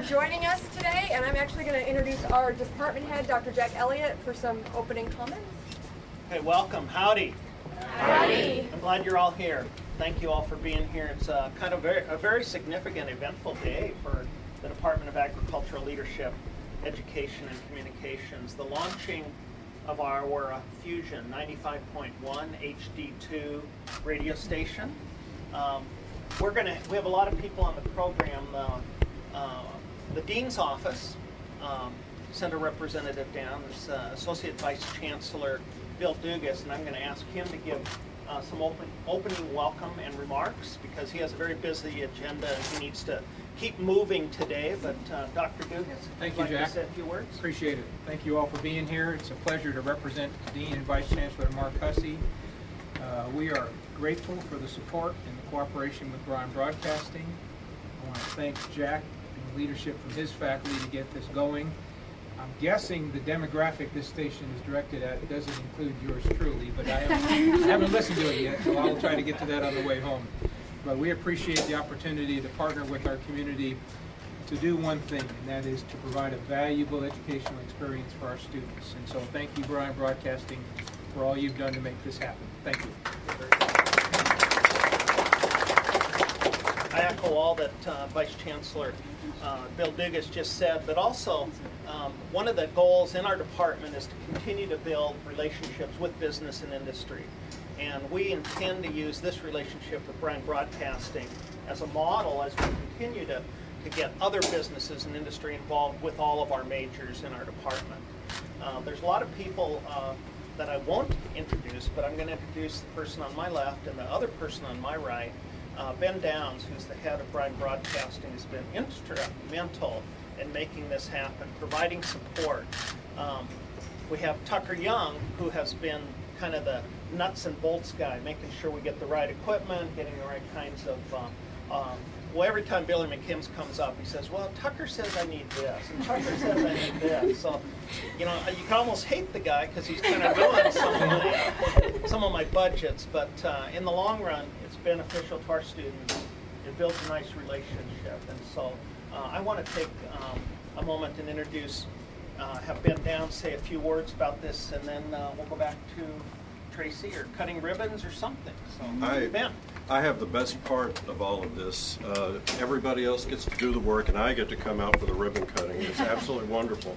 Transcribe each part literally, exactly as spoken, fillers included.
joining us today, and I'm actually going to introduce our department head, Doctor Jack Elliott, for some opening comments. Hey, welcome. Howdy. Howdy. I'm glad you're all here. Thank you all for being here. It's uh, kind of very, a very significant, eventful day for the Department of Agricultural Leadership, Education, and Communications. The launching of our uh, Fusion ninety-five point one H D two radio station. Um, we're going to, we have a lot of people on the program. Uh, uh, the Dean's Office um, sent a representative down, this uh, Associate Vice Chancellor Bill Dugas, and I'm going to ask him to give uh, some open, opening welcome and remarks because he has a very busy agenda and he needs to keep moving today. But uh, Doctor Dugas, thank would you, like Jack. to say a few words? Appreciate it. Thank you all for being here. It's a pleasure to represent Dean and Vice Chancellor Mark Hussey. Uh, we are grateful for the support and the cooperation with Bryan Broadcasting. I want to thank Jack and the leadership from his faculty to get this going. I'm guessing the demographic this station is directed at doesn't include yours truly, but I haven't, I haven't listened to it yet, so I'll try to get to that on the way home. But we appreciate the opportunity to partner with our community to do one thing, and that is to provide a valuable educational experience for our students. And so thank you, Bryan Broadcasting, for all you've done to make this happen. Thank you. I echo all that uh, Vice Chancellor uh, Bill Dugas just said, but also um, one of the goals in our department is to continue to build relationships with business and industry. And we intend to use this relationship with Bryan Broadcasting as a model as we continue to, to get other businesses and industry involved with all of our majors in our department. Uh, there's a lot of people uh, that I won't introduce, but I'm going to introduce the person on my left and the other person on my right. Uh, Ben Downs, who's the head of Bryan Broadcasting, has been instrumental in making this happen, providing support. Um, we have Tucker Young, who has been kind of the nuts and bolts guy, making sure we get the right equipment, getting the right kinds of, uh, um, well, every time Billy McKims comes up, he says, well, Tucker says I need this, and Tucker says I need this. So, you know, you can almost hate the guy because he's kind of ruined some of my, some of my budgets, but uh, in the long run, it's beneficial to our students. It builds a nice relationship, and so uh, I want to take um, a moment and introduce, uh, have Ben Downs say a few words about this, and then uh, we'll go back to Tracy or cutting ribbons or something. So, I, Ben. I have the best part of all of this. Uh, everybody else gets to do the work, and I get to come out for the ribbon cutting. It's absolutely wonderful.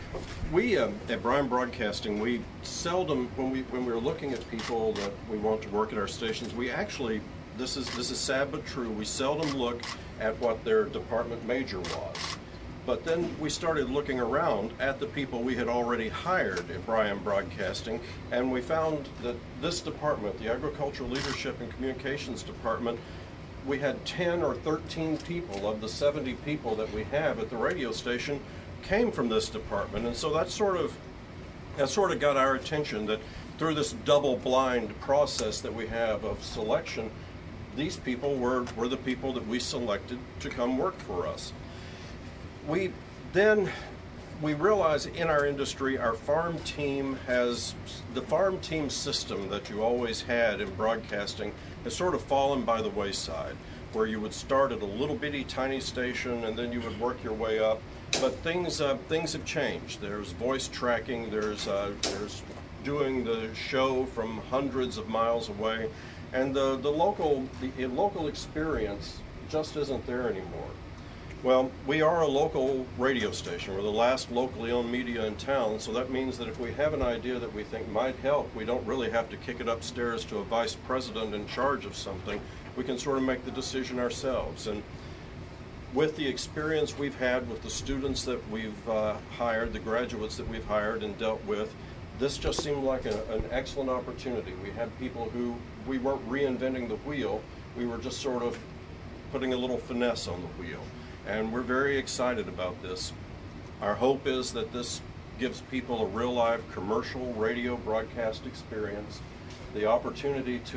We uh, at Bryan Broadcasting, we seldom, when we when we're looking at people that we want to work at our stations, we actually, this is this is sad but true, we seldom look at what their department major was. But then we started looking around at the people we had already hired at Bryan Broadcasting, and we found that this department, the Agricultural Leadership and Communications Department, we had ten or thirteen people of the seventy people that we have at the radio station came from this department. And so that sort of, that sort of got our attention that through this double-blind process that we have of selection, these people were, were the people that we selected to come work for us. We then, we realize in our industry, our farm team has, the farm team system that you always had in broadcasting has sort of fallen by the wayside, where you would start at a little bitty tiny station and then you would work your way up. But things, uh, things have changed. There's voice tracking, there's, uh, there's doing the show from hundreds of miles away, and the, the, local, the local experience just isn't there anymore. Well, we are a local radio station. We're the last locally owned media in town, so that means that if we have an idea that we think might help, we don't really have to kick it upstairs to a vice president in charge of something. We can sort of make the decision ourselves. And with the experience we've had with the students that we've uh, hired, the graduates that we've hired and dealt with, this just seemed like a, an excellent opportunity. We had people who, we weren't reinventing the wheel, we were just sort of putting a little finesse on the wheel. And we're very excited about this. Our hope is that this gives people a real live commercial radio broadcast experience, the opportunity to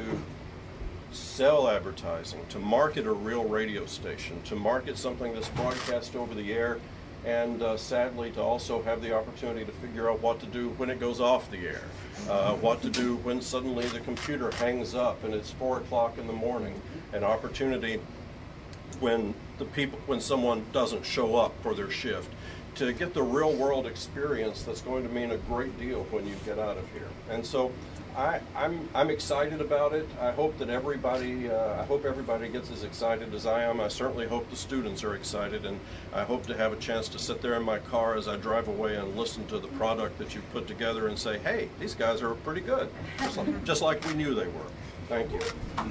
sell advertising, to market a real radio station, to market something that's broadcast over the air, and uh, sadly to also have the opportunity to figure out what to do when it goes off the air, uh, what to do when suddenly the computer hangs up and it's four o'clock in the morning, an opportunity when the people, when someone doesn't show up for their shift, to get the real world experience that's going to mean a great deal when you get out of here. And so I, I'm, I'm excited about it. I hope that everybody, uh, I hope everybody gets as excited as I am. I certainly hope the students are excited, and I hope to have a chance to sit there in my car as I drive away and listen to the product that you've put together and say, hey, these guys are pretty good, just like, just like we knew they were. Thank you.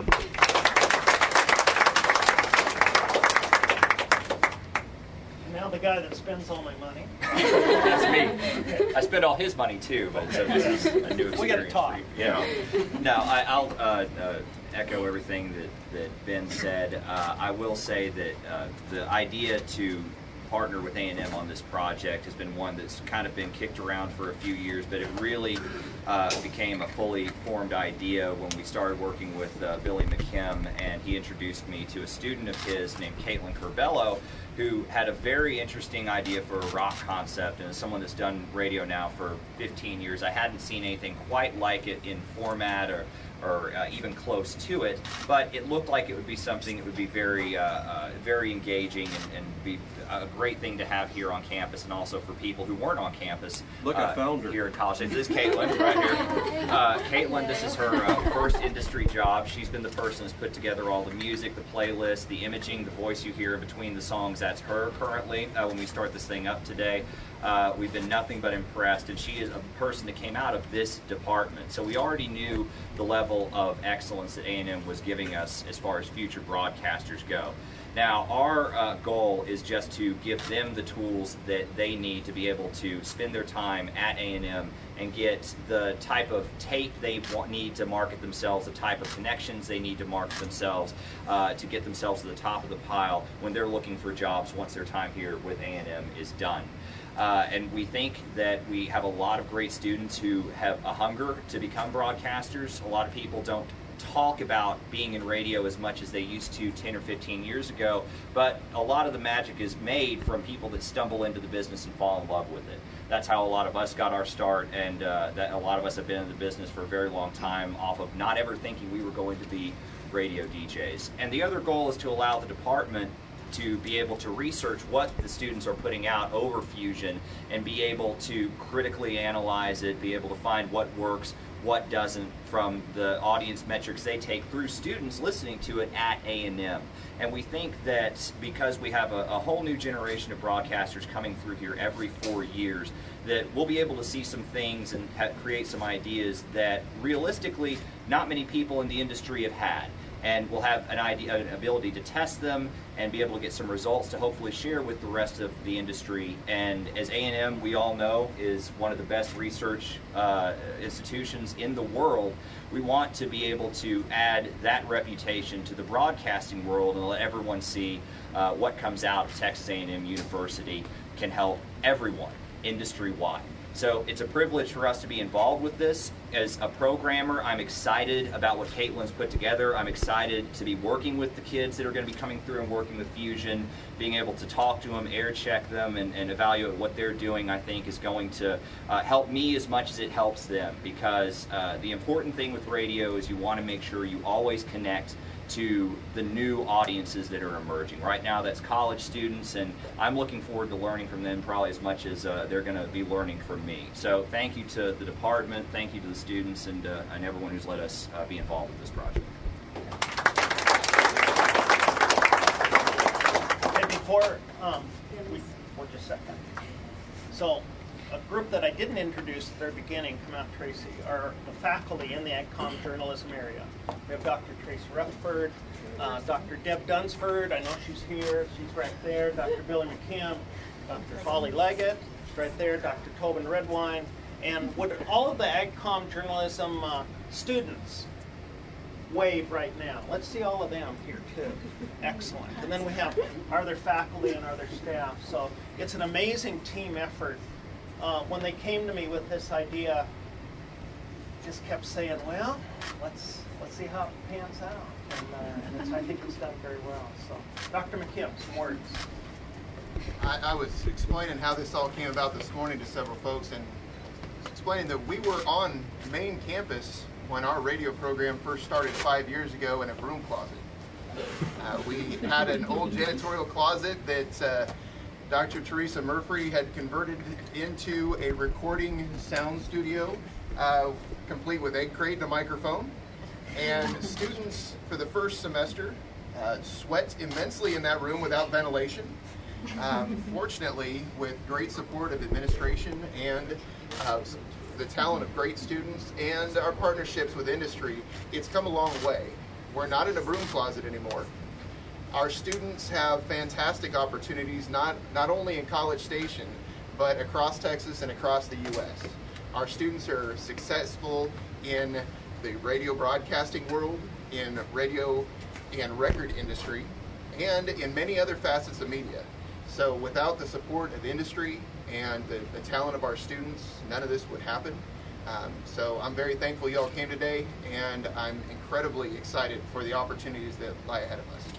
Now the guy that spends all my money. That's me. I spend all his money too, but so this is a new experience. We gotta talk. for you. Yeah. No, I, I'll uh, uh, echo everything that, that Ben said. Uh, I will say that uh, the idea to partner with A and M on this project has been one that's kind of been kicked around for a few years, but it really uh, became a fully formed idea when we started working with uh, Billy McKim, and he introduced me to a student of his named Caitlin Curbello, who had a very interesting idea for a rock concept. And as someone that's done radio now for fifteen years, I hadn't seen anything quite like it in format or or uh, even close to it, but it looked like it would be something that would be very, uh, uh, very engaging and, and be a great thing to have here on campus, and also for people who weren't on campus. Look, uh, I found her. Here at college. This is Caitlin right here. Uh, Caitlin, this is her uh, first industry job. She's been the person who's put together all the music, the playlist, the imaging, the voice you hear between the songs. That's her currently uh, when we start this thing up today. Uh, we've been nothing but impressed, and she is a person that came out of this department. So we already knew the level of excellence that A and M was giving us as far as future broadcasters go. Now, our uh, goal is just to give them the tools that they need to be able to spend their time at A and M and get the type of tape they want, need to market themselves, the type of connections they need to market themselves, uh, to get themselves to the top of the pile when they're looking for jobs once their time here with A and M is done. Uh, and we think that we have a lot of great students who have a hunger to become broadcasters. A lot of people don't talk about being in radio as much as they used to ten or fifteen years ago, but a lot of the magic is made from people that stumble into the business and fall in love with it. That's how a lot of us got our start, and uh, that a lot of us have been in the business for a very long time off of not ever thinking we were going to be radio D Js. And the other goal is to allow the department to be able to research what the students are putting out over Fusion and be able to critically analyze it, be able to find what works, what doesn't, from the audience metrics they take through students listening to it at A and M. And we think that because we have a, a whole new generation of broadcasters coming through here every four years, that we'll be able to see some things and ha create some ideas that realistically not many people in the industry have had. And we'll have an idea, an ability to test them and be able to get some results to hopefully share with the rest of the industry. And as A and M, we all know, is one of the best research uh, institutions in the world, we want to be able to add that reputation to the broadcasting world and let everyone see uh, what comes out of Texas A and M University can help everyone industry-wide. So it's a privilege for us to be involved with this. As a programmer, I'm excited about what Caitlin's put together. I'm excited to be working with the kids that are going to be coming through and working with Fusion, being able to talk to them, air check them, and, and evaluate what they're doing, I think is going to uh, help me as much as it helps them, because uh, the important thing with radio is you want to make sure you always connect to the new audiences that are emerging. Right now that's college students, and I'm looking forward to learning from them probably as much as uh, they're going to be learning from me. So thank you to the department, thank you to the students, and, uh, and everyone who's let us uh, be involved with this project. And before, um, we, we're just a second. So, a group that I didn't introduce at the very beginning, come out Tracy, are the faculty in the AgCom journalism area. We have Doctor Tracy Rutherford, uh, Doctor Deb Dunsford, I know she's here, she's right there, Doctor Billy McKim, Doctor Holly Leggett, right there, Doctor Tobin Redwine, and would all of the AgCom journalism uh, students wave right now? Let's see all of them here too. Excellent. And then we have our other faculty and our other staff. So it's an amazing team effort. Uh, when they came to me with this idea, just kept saying, well, let's let's see how it pans out. And, uh, and it's, I think it's done very well. So, Doctor McKim, some words. I, I was explaining how this all came about this morning to several folks, and explaining that we were on main campus when our radio program first started five years ago in a broom closet. Uh, we had an old janitorial closet that uh, Doctor Teresa Murphy had converted into a recording sound studio, uh, complete with egg crate and a microphone. And students for the first semester uh, sweat immensely in that room without ventilation. Um, fortunately, with great support of administration and uh, the talent of great students and our partnerships with industry, it's come a long way. We're not in a broom closet anymore. Our students have fantastic opportunities, not, not only in College Station, but across Texas and across the U S. Our students are successful in the radio broadcasting world, in radio and record industry, and in many other facets of media. So without the support of industry and the, the talent of our students, none of this would happen. Um, so I'm very thankful you all came today, and I'm incredibly excited for the opportunities that lie ahead of us.